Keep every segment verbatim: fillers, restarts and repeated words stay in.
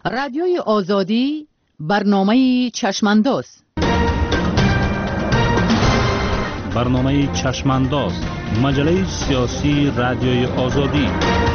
رادیوی آزادی برنامه چشمانداز. برنامه چشمانداز، مجله سیاسی رادیوی آزادی.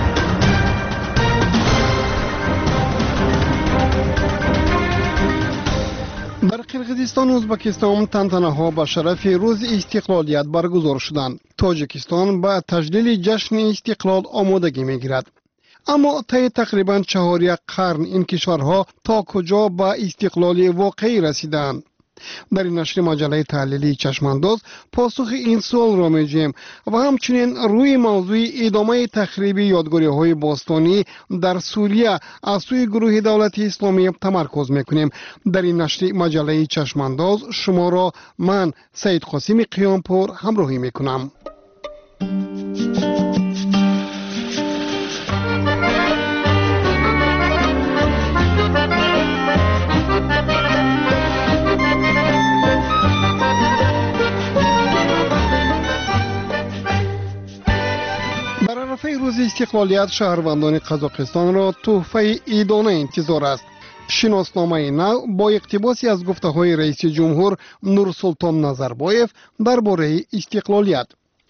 در قرقیزستان و ازبکستان تنتنه‌ها به شرف روز استقلالیت برگزار شدند. تاجیکستان به تجلیل جشن استقلال آمادگی می‌گیرد. اما طی تقریباً چهار یک قرن این کشورها تا کجا به استقلال واقعی رسیدند؟ در این نشر مجله تحلیلی چشمانداز پاسخ این سوال را می‌جوییم و همچنین روی موضوع ادامه تخریب یادگاری‌های باستانی در سوریه از سوی گروه دولت اسلامی تمرکز می‌کنیم. در این نشر مجله چشمانداز شما را من سید قاسم قیامپور همراهی می‌کنم. روز استقلالیت شهروندان قزاقستان را تحفه عیدانه انتظار است. شناسنامه نو با اقتباسی از گفته‌های رئیس جمهور نورسلطان نظربایف درباره استقلالیت.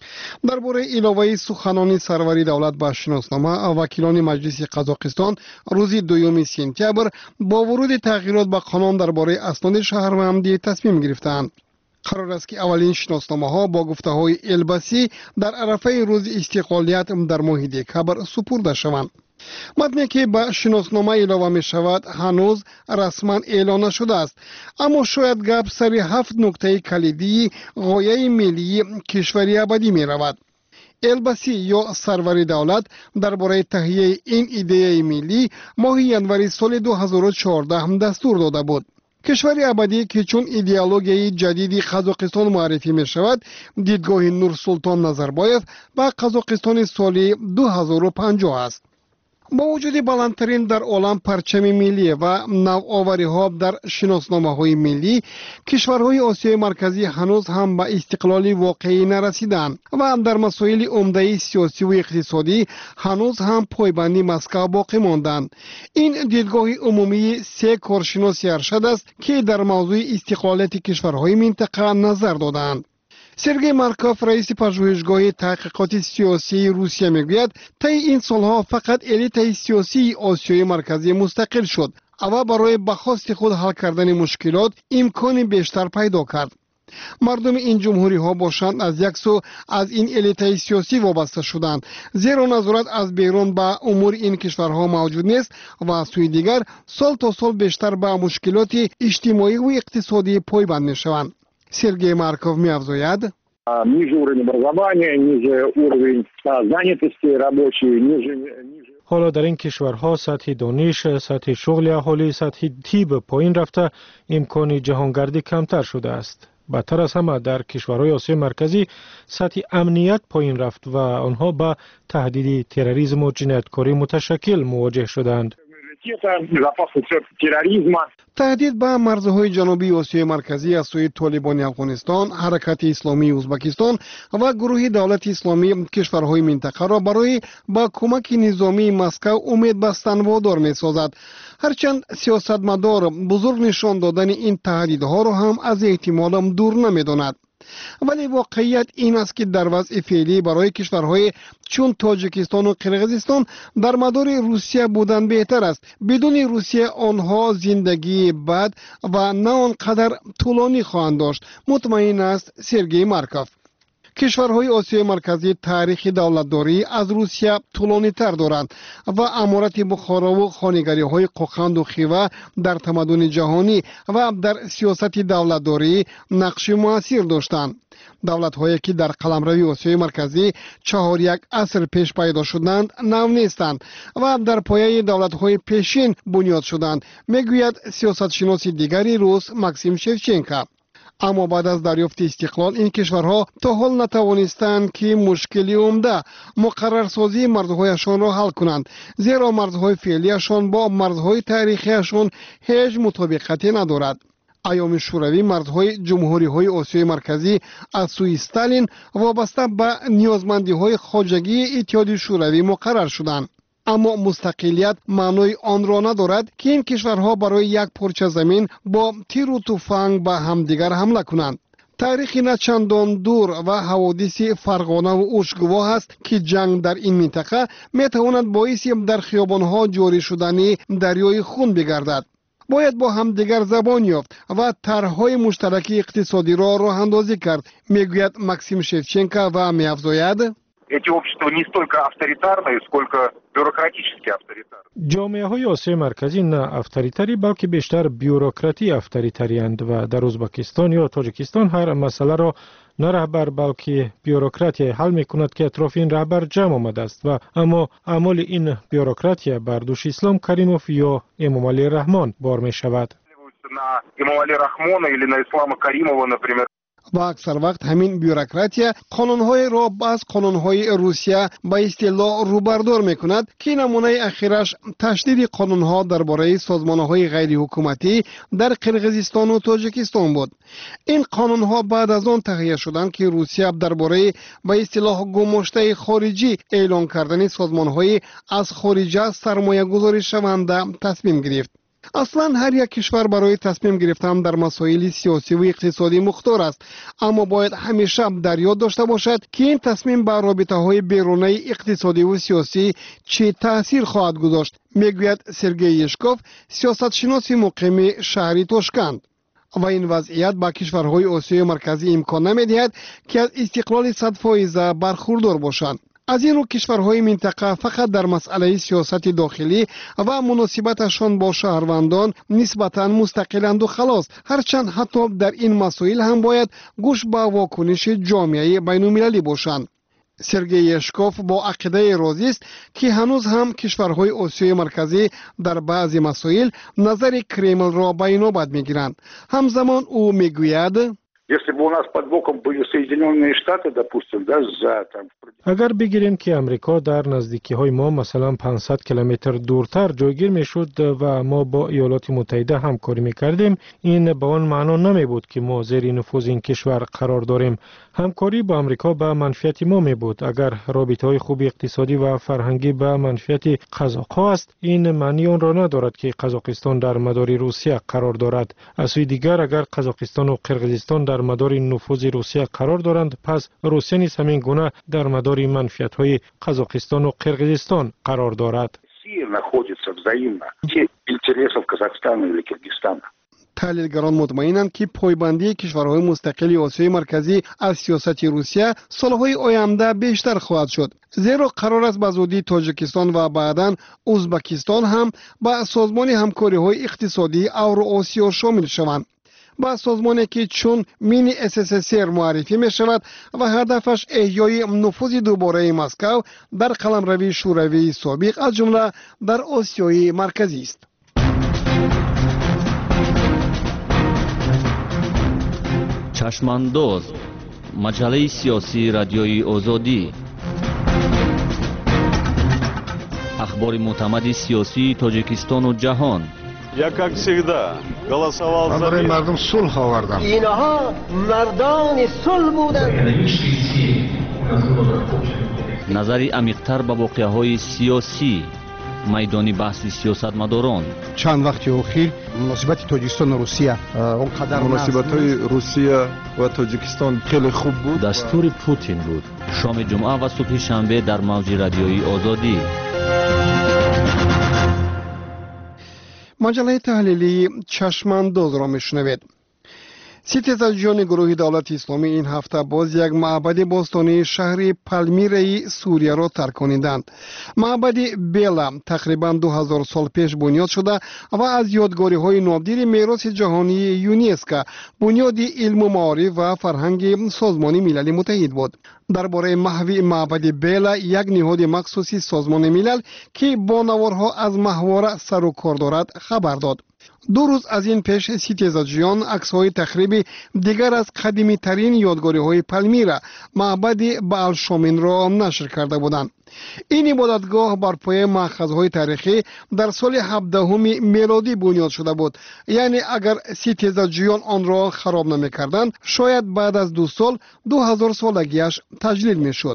درباره علاوه سخنان سروری دولت به شناسنامه، وکیلان مجلس قزاقستان روز دوم سپتامبر با ورود تغییرات به قانون درباره اسناد شهروندی تصمیم گرفتند. قرار است که اولین شناسنامه ها با گفته های البسی در عرفه روز استقلالیت در ماه دکامبر سپرده شوند. متنی که به شناسنامه علاوه می شود هنوز رسما اعلان نشده است، اما شاید گپ سر هفت نکته کلیدی غایه ملی کشوری ابدی می رود. البسی یا سروری دولت درباره تهیه این ایده ملی ماه ینوری سال دو هزار و چهارده هم دستور داده بود. کشوری ابدی که چون ایدئولوژی جدیدی قزاقستان معرفی می شود، دیدگاه نورسلطان نظربایف با قزاقستان سال دو هزار و پنجاه است. با وجود بلندترین در عالم پرچم ملی و نوآوری ها در شناسنامه های ملی، کشورهای آسیای مرکزی هنوز هم به استقلال واقعی نرسیدند و در مسائل عمده سیاسی و اقتصادی هنوز هم پایبندی مسکو باقی ماندند. این دیدگاه عمومی سه کارشناس ارشد است که در موضوع استقلالیت کشورهای منطقه نظر دادند. سرگئی مارکوف رئیس پژوهشگاه تحقیقات سیاسی روسیه میگوید طی این سالها فقط الیت سیاسی آسیای مرکزی مستقل شد و برای به خواست خود حل کردن مشکلات امکان بیشتر پیدا کرد. مردم این جمهوری ها باشند از یک سو از این الیت سیاسی وابسته شدند، زیرا نظارت از بیرون به امور این کشورها موجود نیست و از سوی دیگر سال تا سال بیشتر به مشکلات اجتماعی و اقتصادی پایبند میشوند. سرگئی مارکوف می‌افزاید: ниже уровень образования, ниже уровень занятости рабочей, ниже حالا در این کشورها سطح دانش، سطح شغل اهالی، سطح طب پایین رفته، امکان جهانگردی کمتر شده است. بدتر از همه در کشورهای آسیای مرکزی سطح امنیت پایین رفت و آنها با تهدید تروریسم و جنایتکاری متشکل مواجه شدند. تهدید به مرزهای جنوبی آسیای مرکزی از سوی طالبان افغانستان، حرکت اسلامی ازبکستان و گروه دولت اسلامی کشورهای منطقه را برای با کمک نظامی مسکو امید بستن وادار می سازد. هرچند سیاستمدار بزرگ نشان دادن این تهدیدها را هم از احتمال دور نمی داند. ولی واقعیت این است که در وضع فعلی برای کشورهای چون تاجیکستان و قرقیزستان در مدار روسیه بودن بهتر است. بدون روسیه آنها زندگی بد و نه آنقدر طولانی خواهند داشت، مطمئن است سرگئی مارکوف. کشورهای آسیای مرکزی تاریخ دولتداری از روسیه طولانی تر دارند و امارت بخارا و خانگری های قوقند و خیوه در تمدن جهانی و در سیاست دولتداری نقش مؤثر داشتند. دولت هایی که در قلمروی آسیای مرکزی چهار یک عصر پیش پیدا شدند نو نیستند و در پایه دولت های پیشین بنیاد شدند، میگوید سیاست شناس دیگری روس ماکسیم شفچنکو. اما بعد از دریافت استقلال این کشورها تا حال نتوانستند که مشکلی عمده مقررسازی مرزهایشان را حل کنند، زیرا مرزهای فعلیشان با مرزهای تاریخیشان هیچ مطابقتی ندارد. ایام شوروی مرزهای جمهوری های آسیای مرکزی از سوی استالین وابسته به نیازمندی های خواجگی اتحاد شوروی مقرر شدند. اما مستقلیت معنای آن را ندارد که این کشورها برای یک پارچه زمین با تیر و تفنگ به همدیگر حمله کنند. تاریخی نه چندان دور و حوادث فرغانه و اوشگواه است که جنگ در این منطقه میتواند باعث در خیابانها جاری شدن دریای خون بگردد. باید با هم دیگر زبان یافت و طرح‌های مشترک اقتصادی را راه اندازی کرد، میگوید ماکسیم شевченко و می‌افزاید эти общества не столько авторитарные, сколько бюрократически авторитарные. جامعه‌های آسیای مرکزی نه افطاریتری بلکه بیشتر بیوروکراتی افطاریتری‌اند و در ازبکستان یا تاجیکستان هر مسئله را نه رهبر بلکه بیوروکراتی حل می‌کند که اطراف این رهبر جمع آمده است و اما اعمال این بیوروکراتی بر دوش اسلام کریموف یا امام علی رحمان بار می‌شود. На Эмомали Рахмона или на Ислама Каримова, например. و اکثر وقت همین بیوروکراتیا قانونهای را از قانونهای روسیه به اصطلاح روبردار میکند که نمونه اخیرش تشدید قانونها درباره سازمانهای غیر حکومتی در قرقیزستان و تاجیکستان بود. این قانونها بعد از آن تهیه شدند که روسیه درباره به اصطلاح گماشته خارجی اعلان کردن سازمانهای از خارج سرمایه گذاری شونده تصمیم گرفت. اصلا هر یک کشور برای تصمیم گرفتن در مسائل سیاسی و اقتصادی مختار است، اما باید همیشه در یاد داشته باشد که این تصمیم بر رابطه های بیرونی اقتصادی و سیاسی چه تاثیر خواهد گذاشت، میگوید سرگئی یشکوف، سیاستشناس مقیم شهری تاشکند. و این وضعیت با کشورهای آسیای مرکزی امکان نمیدهد که از استقلال صد فیصد برخوردار باشند. از این رو کشورهای منطقه فقط در مسئله سیاست داخلی و مناسبتشان با شهروندان نسبتاً مستقلند و خلاص، هرچند حتی در این مسائل هم باید گوش به واکنش جامعه بین‌المللی باشند. سرگئی یشکوف با عقیده راضی است که هنوز هم کشورهای آسیای مرکزی در بعضی مسائل نظر کرمل را به نوبت میگیرند. همزمان او میگوید Если бы у нас под боком были Соединенные Штаты, допустим, да, за там... اگر بگیریم که امریکا در نزدیکی های ما مثلا پانصد کیلومتر دورتر جایگیر می شد و ما با ایالات متحده همکاری می کردیم، این به آن معنا نمی بود که ما زیر نفوذ این کشور قرار داریم. همکاری با امریکا به منفعت ما می بود. اگر رابطه های خوب اقتصادی و فرهنگی به منفعت قزاق‌ها است، این معنی آن را ندارد که قزاقستان در مدار روسیه قرار دارد. از سوی دیگر اگر قزاقستان و قرقیزستان در مدار نفوذ روسیه قرار دارند، پس روسیه نیز همین گونه در مدار منفعت های قزاقستان و قرقیزستان قرار دارد. تحلیلگران مطمئنند که پایبندی کشورهای مستقل آسیای مرکزی از سیاست روسیه سالهای آینده بیشتر خواهد شد، زیرا قرار است به زودی تاجیکستان و بعداً ازبکستان هم به سازمان همکاری های اقتصادی اوراسیا شامل شوند. با سازمانی که چون مینی اس اس اس ار معرفی می شود و هدفش احیای نفوذ دوباره مسکو در قلمرو شوروی سابق از جمله در آسیای مرکزی است. چشمانداز، مجله سیاسی رادیوی آزادی، اخبار معتمد سیاسی تاجیکستان و جهان. Я, как всегда, голосовал за мир. مردم صلح آوردم. اینها مردان صلح بودند. نظری عمیق‌تر به واقعه‌های سیاسی، میدانی بحث سیاستمداران. چند وقت اخیر مناسبت تاجیکستان و روسیه اونقدر مناسبت‌های روسیه و تاجیکستان خیلی خوب بود. دستور پوتین بود. شام جمعه و صبح شنبه در موج رادیویی آزادی. مجله تحلیلی چشمانداز را میشنوید. ستیزجویان گروه دولت اسلامی این هفته باز یک معبد باستانی شهر پالمیرای سوریه را ترک کنیدند. معبد بیلا تقریبا دو هزار سال پیش بنیاد شده و از یادگاری های نادر میراث جهانی یونسکو بنیاد علم و معارف و فرهنگ سازمان ملل متحد بود. درباره محوی معبد بیلا یک نهاد مخصوصی سازمان ملل که با نوارها از محور سر و کار دارد خبر داد. دو روز از این پیش ستیزجویان عکس‌های تخریب دیگر از قدیمی ترین یادگاری های پالمیرا معبد بألشامین را نشر کرده بودند. این عبادتگاه بر پایه مأخذهای تاریخی در سال هفدهم میلادی بنیاد شده بود، یعنی اگر ستیزجویان آن را خراب نمی‌کردند شاید بعد از دو سال دو هزار سالگیش تجلیل می‌شد.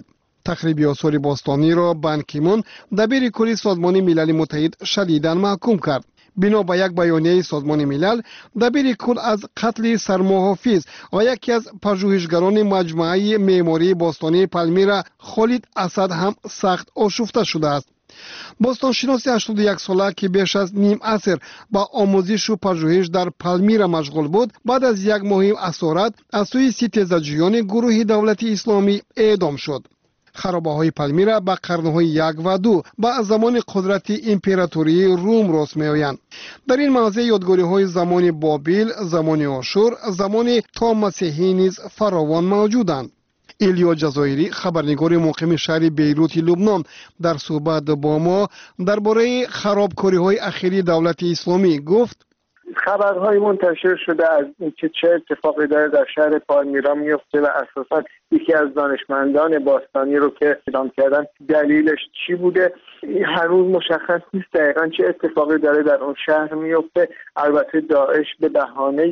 تخریب آثار باستانی را بان کی مون دبیر کلی سازمان ملل متحد شدیداً محکوم کرد. بنا به یک بیانیه سازمان ملل، دبیر کل از قتل سرمحافظ و یکی از پژوهشگران مجموعه معماری باستانی پالمیرا خالد اسد هم سخت آشفته شده است. باستانشناس هشتاد و یک ساله که بیش از نیم عصر با آموزش و پژوهش در پالمیرا مشغول بود، بعد از یک ماه اسارت از سوی ستیزجویان گروه دولت اسلامی اعدام شد. خرابه های پالمیرا با قرنهای یک و دو با زمان قدرت امپراتوری روم راست می آیند. در این موضع یادگاری های زمان بابل، زمان آشور، زمان تا مسیحی نیز فراوان موجودند. ایلیا جزایری، خبرنگار مقیم شهر بیروت لبنان، در صحبت با ما درباره خرابکاری های اخیری دولت اسلامی گفت: خبرهای منتشر شده از اینکه چه اتفاقی داره در شهر پالمیرا میفته و اساسا یکی از دانشمندان باستانی رو که اعدام کردن دلیلش چی بوده هنوز مشخص نیست دقیقاً چه اتفاقی داره در اون شهر میفته. البته داعش به بهانه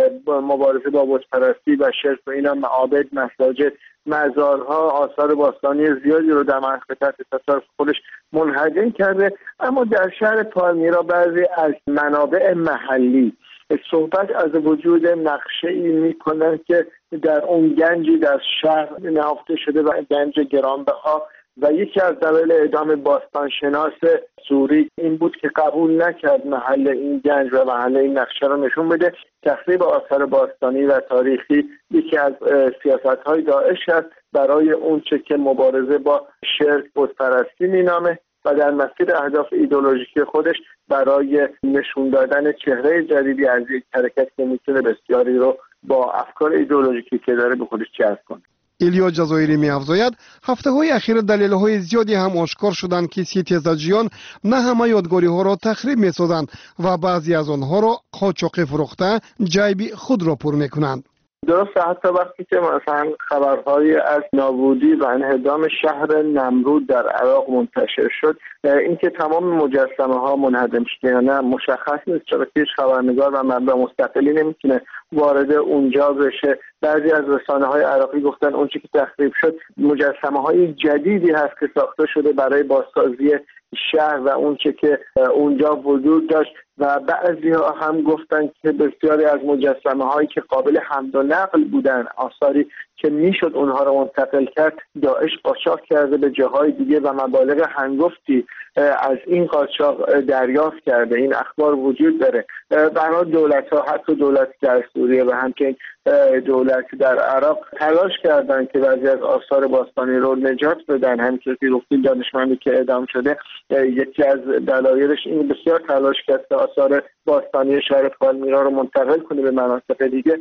مبارزه با بت‌پرستی و شرک و اینا معابد، مساجد، مزارها، آثار باستانی زیادی رو در منطقه تحت تصرف خودش منهدم کرده. اما در شهر پالمیرا بعضی از منابع محلی صحبت از وجود نقشه‌ای می‌کنند که در اون گنجی در شهر نهفته شده و گنج گرانبها و یکی از دلایل اعدام باستانشناس سوری این بود که قبول نکرد محل این گنج و محل این نقشه رو نشون بده. تخریب آثار باستانی و تاریخی یکی از سیاست‌های داعش است برای اونچه که مبارزه با شرک بت‌پرستی مینامه و در مسیر اهداف ایدئولوژیکی خودش برای نشون دادن چهره جدیدی از یک حرکت که میتونه بسیاری رو با افکار ایدئولوژیکی که داره به خودش جذب کنه. ایلیا جزایری می افزاید هفته های اخیر دلیل های زیادی هم آشکار شدند که ستیزجویان نه همه یادگاری ها را تخریب می سازند و بعضی از آنها را قاچاقی فروخته جیب خود را پر می کنند. درسته، حتی وقتی که مثلا خبرهای از نابودی و انهدام شهر نمرود در عراق منتشر شد، اینکه تمام مجسمه ها منهدم شده یا نه مشخص نیست، چرا هیچ خبرنگار و منبع مستقلی نمیتونه وارد اونجا بشه. بعضی از رسانه های عراقی گفتن اون چیزی که تخریب شد مجسمه های جدیدی هست که ساخته شده برای بازسازی شهر و اون چه که اونجا وجود داشت و بعضی ها هم گفتن که بسیاری از مجسمه هایی که قابل حمل و نقل بودن، آثاری که میشد اونها رو منتقل کرد، داعش قاچاق کرده به جاهای دیگه و مبالغ هنگفتی از این قاچاق دریافت کرده. این اخبار وجود داره. برای دولت ها، حتی دولت در سوریه و همچنین دولت در عراق تلاش کردن که بعضی از آثار باستانی رو نجات بدن. همینطور که گفتیم دانشمندی که اعدام شده یکی از دلایلش این بسیار تلاش کرد که آثار باستانی شهر پالمیرا رو منتقل کنه به مناطق دیگه،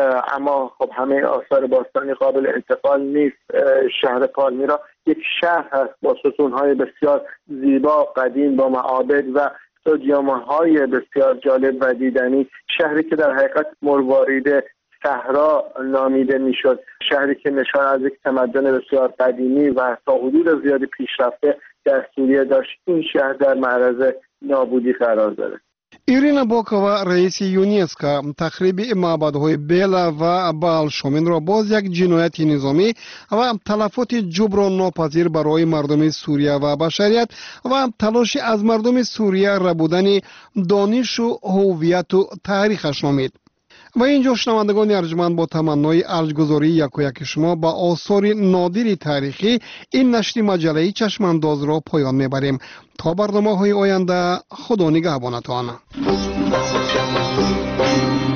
اما خب همه آثار باستانی قابل انتقال نیست. شهر پالمیرا یک شهر هست با ستون‌های بسیار زیبا قدیم با معابد و استادیوم‌های بسیار جالب و دیدنی، شهری که در حقیقت مروارید صحرا نامیده میشد، شهری که نشان از یک تمدن بسیار قدیمی و تا حدود زیادی پیشرفته در سوریه داشت. این شهر در معرض نابودی قرار داره. ایرینا باکووا رئیس یونسکو تخریب معبدهای بیلا و بال شومن را باز یک جنایت نظامی و تلفات جبران ناپذیر برای مردم سوریه و بشریت و تلاش از مردم سوریه ربودن دانش و هویت و تاریخش نامید. و اینجا شنوندگان ارجمند با تمنای ارجگذاری یک و یک شما با آثار نادر تاریخی این نشر مجله چشمانداز را پایان میبریم. تا برنامه های آینده خدا نگهبانتان.